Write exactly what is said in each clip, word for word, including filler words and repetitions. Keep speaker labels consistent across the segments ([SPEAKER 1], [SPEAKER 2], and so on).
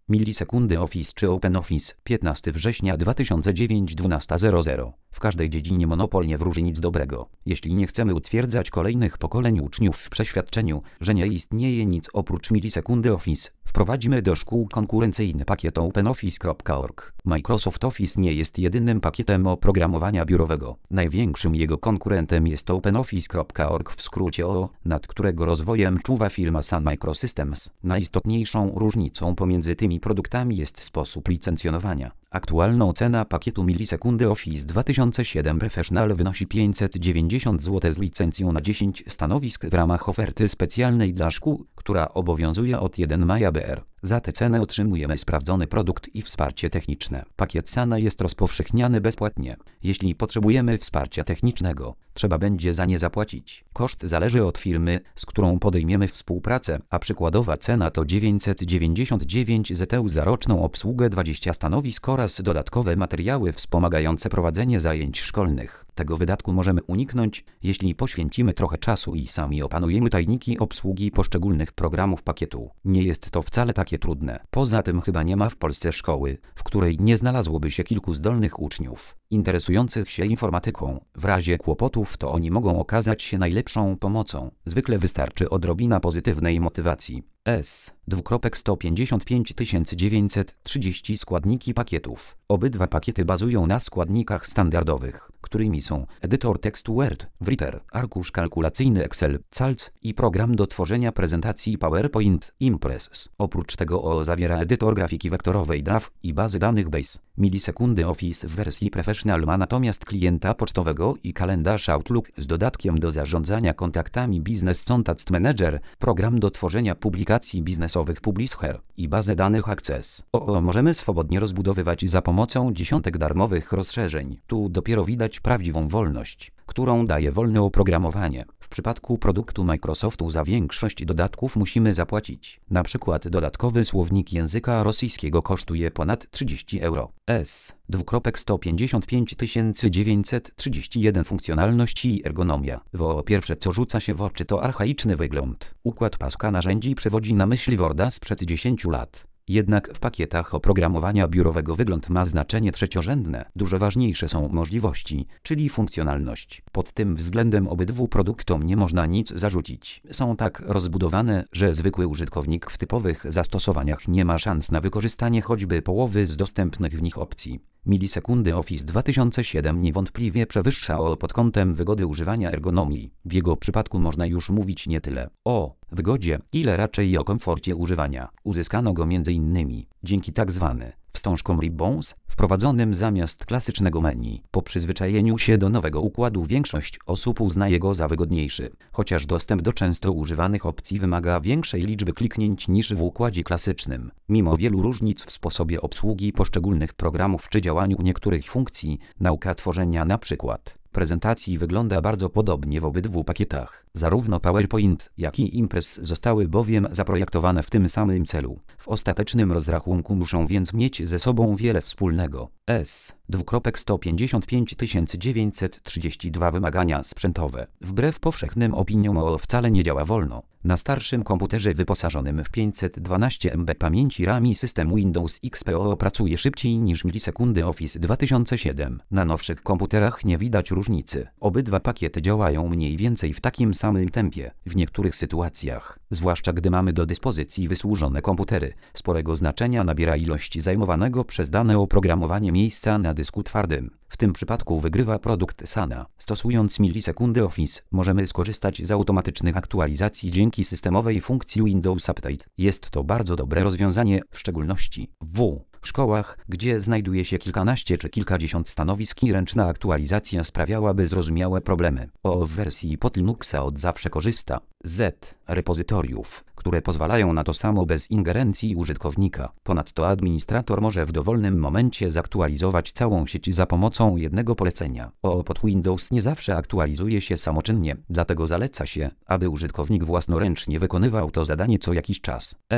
[SPEAKER 1] Milisekundy Office czy OpenOffice, piętnastego września dwa tysiące dziewiątego, dwunasta zero zero. W każdej dziedzinie monopol nie wróży nic dobrego. Jeśli nie chcemy utwierdzać kolejnych pokoleń uczniów w przeświadczeniu, że nie istnieje nic oprócz milisekundy Office, wprowadzimy do szkół konkurencyjny pakiet openoffice kropka org. Microsoft Office nie jest jedynym pakietem oprogramowania biurowego. Największym jego konkurentem jest openoffice kropka org, w skrócie O O, nad którego rozwojem czuwa firma Sun Microsystems. Najistotniejszą różnicą pomiędzy tymi produktami jest sposób licencjonowania. Aktualna cena pakietu milisekundy Office dwa tysiące siedem Professional wynosi pięćset dziewięćdziesiąt złotych z licencją na dziesięć stanowisk w ramach oferty specjalnej dla szkół, która obowiązuje od pierwszego maja B R. Za tę cenę otrzymujemy sprawdzony produkt i wsparcie techniczne. Pakiet Sana jest rozpowszechniany bezpłatnie. Jeśli potrzebujemy wsparcia technicznego, trzeba będzie za nie zapłacić. Koszt zależy od firmy, z którą podejmiemy współpracę, a przykładowa cena to dziewięćset dziewięćdziesiąt dziewięć złotych za roczną obsługę dwudziestu stanowisk oraz dodatkowe materiały wspomagające prowadzenie zajęć szkolnych. Tego wydatku możemy uniknąć, jeśli poświęcimy trochę czasu i sami opanujemy tajniki obsługi poszczególnych programów pakietu. Nie jest to wcale takie trudne. Poza tym chyba nie ma w Polsce szkoły, w której nie znalazłoby się kilku zdolnych uczniów, interesujących się informatyką. W razie kłopotów to oni mogą okazać się najlepszą pomocą. Zwykle wystarczy odrobina pozytywnej motywacji. S. sto pięćdziesiąt pięć tysięcy dziewięćset trzydzieści składniki pakietów. Obydwa pakiety bazują na składnikach standardowych, którymi są edytor tekstu Word, Writer, arkusz kalkulacyjny Excel, Calc i program do tworzenia prezentacji PowerPoint, Impress. Oprócz tego O O zawiera edytor grafiki wektorowej Draw i bazy danych Base. Milisekundy Office w wersji Professional ma natomiast klienta pocztowego i kalendarz Outlook z dodatkiem do zarządzania kontaktami Business Contact Manager, program do tworzenia publikacji biznesowych Publisher i bazę danych Access. O O możemy swobodnie rozbudowywać za pomocą dziesiątek darmowych rozszerzeń. Tu dopiero widać prawdziwą wolność, którą daje wolne oprogramowanie. W przypadku produktu Microsoftu za większość dodatków musimy zapłacić. Na przykład dodatkowy słownik języka rosyjskiego kosztuje ponad trzydzieści euro. S. sto pięćdziesiąt pięć tysięcy dziewięćset trzydzieści jeden Funkcjonalności i ergonomia. Wo pierwsze co rzuca się w oczy to archaiczny wygląd. Układ paska narzędzi przywodzi na myśl Worda sprzed dziesięciu lat. Jednak w pakietach oprogramowania biurowego wygląd ma znaczenie trzeciorzędne. Dużo ważniejsze są możliwości, czyli funkcjonalność. Pod tym względem obydwu produktom nie można nic zarzucić. Są tak rozbudowane, że zwykły użytkownik w typowych zastosowaniach nie ma szans na wykorzystanie choćby połowy z dostępnych w nich opcji. Milisekundy Office dwa tysiące siedem niewątpliwie przewyższa O O pod kątem wygody używania ergonomii. W jego przypadku można już mówić nie tyle o wygodzie, ile raczej o komforcie używania. Uzyskano go między innymi dzięki tzw. wstążkom Ribbons, wprowadzonym zamiast klasycznego menu. Po przyzwyczajeniu się do nowego układu większość osób uznaje go za wygodniejszy, chociaż dostęp do często używanych opcji wymaga większej liczby kliknięć niż w układzie klasycznym. Mimo wielu różnic w sposobie obsługi poszczególnych programów czy działaniu niektórych funkcji, nauka tworzenia na przykład prezentacji wygląda bardzo podobnie w obydwu pakietach. Zarówno PowerPoint, jak i Impress zostały bowiem zaprojektowane w tym samym celu. W ostatecznym rozrachunku muszą więc mieć ze sobą wiele wspólnego. S. sto pięćdziesiąt pięć tysięcy dziewięćset trzydzieści dwa Wymagania sprzętowe. Wbrew powszechnym opiniom O O wcale nie działa wolno. Na starszym komputerze wyposażonym w pięćset dwanaście megabajtów pamięci RAM i system Windows X P O O pracuje szybciej niż milisekundy Office dwa tysiące siedem. Na nowszych komputerach nie widać różnicy. Obydwa pakiety działają mniej więcej w takim samym tempie. W niektórych sytuacjach, zwłaszcza gdy mamy do dyspozycji wysłużone komputery, sporego znaczenia nabiera ilość zajmowanego przez dane oprogramowanie miejsca na dysku twardym. W tym przypadku wygrywa produkt Sana. Stosując milisekundy Office, możemy skorzystać z automatycznych aktualizacji dzięki systemowej funkcji Windows Update. Jest to bardzo dobre rozwiązanie, w szczególności w szkołach, gdzie znajduje się kilkanaście czy kilkadziesiąt stanowisk i ręczna aktualizacja sprawiałaby zrozumiałe problemy. O O w wersji pod Linuxa od zawsze korzysta z repozytoriów, które pozwalają na to samo bez ingerencji użytkownika. Ponadto administrator może w dowolnym momencie zaktualizować całą sieć za pomocą jednego polecenia. O O pod Windows nie zawsze aktualizuje się samoczynnie, dlatego zaleca się, aby użytkownik własnoręcznie wykonywał to zadanie co jakiś czas. S.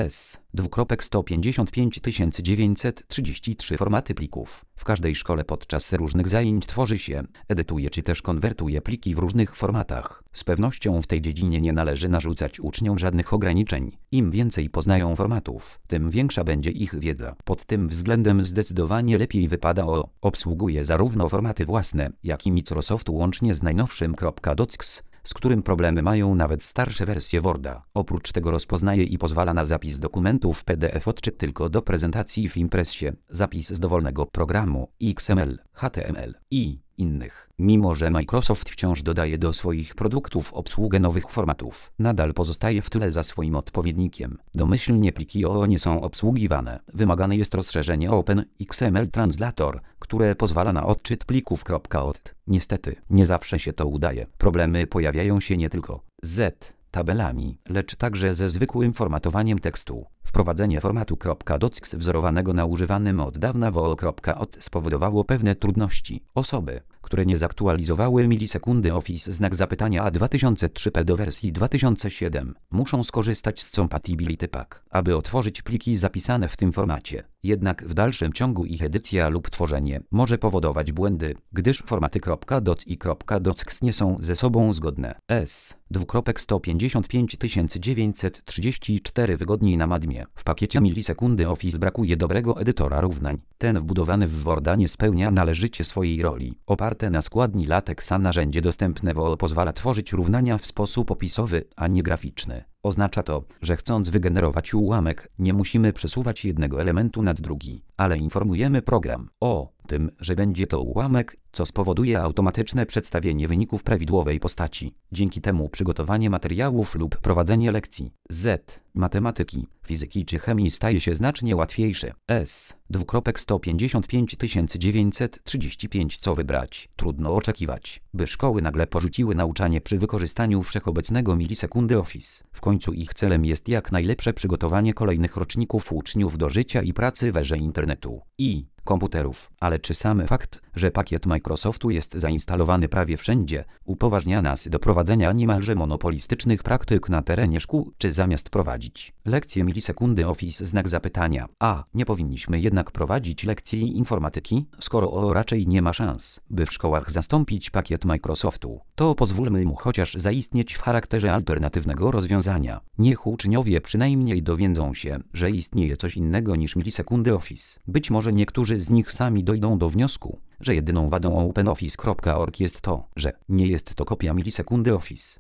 [SPEAKER 1] Dwukropek sto pięćdziesiąt pięć tysięcy dziewięćset trzydzieści trzy formaty plików. W każdej szkole podczas różnych zajęć tworzy się, edytuje czy też konwertuje pliki w różnych formatach. Z pewnością w tej dziedzinie nie należy narzucać uczniom żadnych ograniczeń. Im więcej poznają formatów, tym większa będzie ich wiedza. Pod tym względem zdecydowanie lepiej wypada o obsługuje zarówno formaty własne, jak i Microsoftu łącznie z najnowszym .docs, z którym problemy mają nawet starsze wersje Worda. Oprócz tego rozpoznaje i pozwala na zapis dokumentów P D F odczyt tylko do prezentacji w Impressie, zapis z dowolnego programu, X M L, H T M L i innych. Mimo że Microsoft wciąż dodaje do swoich produktów obsługę nowych formatów, nadal pozostaje w tyle za swoim odpowiednikiem. Domyślnie pliki O O nie są obsługiwane. Wymagane jest rozszerzenie Open X M L Translator, które pozwala na odczyt plików .odt. Niestety, nie zawsze się to udaje. Problemy pojawiają się nie tylko z tabelami, lecz także ze zwykłym formatowaniem tekstu. Wprowadzenie formatu .docs wzorowanego na używanym od dawna W O L.od spowodowało pewne trudności. Osoby, które nie zaktualizowały milisekundy Office znak zapytania A dwa tysiące trzy P do wersji dwa tysiące siedem, muszą skorzystać z Compatibility Pack, aby otworzyć pliki zapisane w tym formacie. Jednak w dalszym ciągu ich edycja lub tworzenie może powodować błędy, gdyż formaty .doc i .docs nie są ze sobą zgodne. S. Dwukropek sto pięćdziesiąt pięć tysięcy dziewięćset trzydzieści cztery wygodniej na Madmie. W pakiecie milisekundy Office brakuje dobrego edytora równań. Ten wbudowany w Worda nie spełnia należycie swojej roli. Oparte na składni lateksa narzędzie dostępne w O O pozwala tworzyć równania w sposób opisowy, a nie graficzny. Oznacza to, że chcąc wygenerować ułamek, nie musimy przesuwać jednego elementu nad drugi, ale informujemy program o tym, że będzie to ułamek, co spowoduje automatyczne przedstawienie wyników prawidłowej postaci. Dzięki temu przygotowanie materiałów lub prowadzenie lekcji z matematyki, fizyki czy chemii staje się znacznie łatwiejsze. S. Dwukropek sto pięćdziesiąt pięć tysięcy dziewięćset trzydzieści pięć Co wybrać? Trudno oczekiwać, by szkoły nagle porzuciły nauczanie przy wykorzystaniu wszechobecnego milisekundy Office. W końcu ich celem jest jak najlepsze przygotowanie kolejnych roczników uczniów do życia i pracy w erze internetu i komputerów. Ale czy sam fakt, że pakiet Microsoftu jest zainstalowany prawie wszędzie, upoważnia nas do prowadzenia niemalże monopolistycznych praktyk na terenie szkół, czy zamiast prowadzić lekcje milisekundy Office znak zapytania, a nie powinniśmy jednak prowadzić lekcji informatyki, skoro O O raczej nie ma szans, by w szkołach zastąpić pakiet Microsoftu, to pozwólmy mu chociaż zaistnieć w charakterze alternatywnego rozwiązania. Niech uczniowie przynajmniej dowiedzą się, że istnieje coś innego niż milisekundy Office. Być może niektórzy z nich sami dojdą do wniosku, że jedyną wadą OpenOffice kropka org jest to, że nie jest to kopia milisekundy Office.